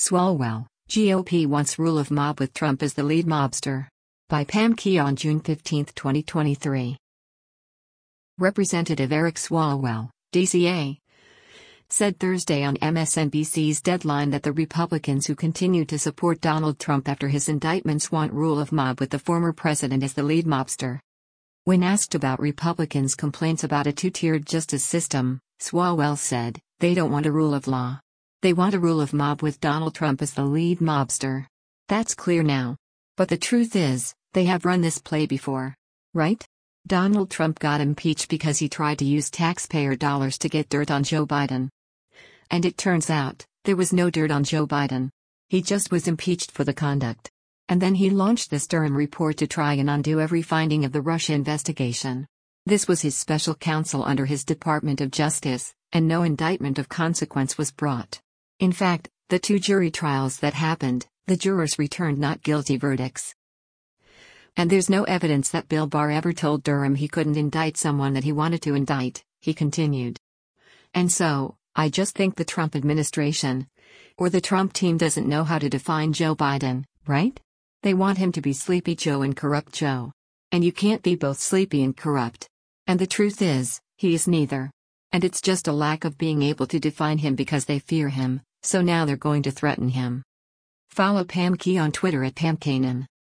Swalwell, GOP wants rule of mob with Trump as the lead mobster. By Pam Key on June 15, 2023. Representative Eric Swalwell, DCA, said Thursday on MSNBC's Deadline that the Republicans who continue to support Donald Trump after his indictments want rule of mob with the former president as the lead mobster. When asked about Republicans' complaints about a two-tiered justice system, Swalwell said, "They don't want a rule of law. They want a rule of mob with Donald Trump as the lead mobster. That's clear now. But the truth is, they have run this play before. Right? Donald Trump got impeached because he tried to use taxpayer dollars to get dirt on Joe Biden. And it turns out, there was no dirt on Joe Biden. He just was impeached for the conduct. And then he launched this Durham report to try and undo every finding of the Russia investigation. This was his special counsel under his Department of Justice, and no indictment of consequence was brought. In fact, the two jury trials that happened, the jurors returned not guilty verdicts. And there's no evidence that Bill Barr ever told Durham he couldn't indict someone that he wanted to indict," he continued. "And so, I just think the Trump administration, or the Trump team doesn't know how to define Joe Biden, right? They want him to be Sleepy Joe and Corrupt Joe. And you can't be both sleepy and corrupt. And the truth is, he is neither. And it's just a lack of being able to define him because they fear him, so now they're going to threaten him." Follow Pam Key on Twitter at PamKanan.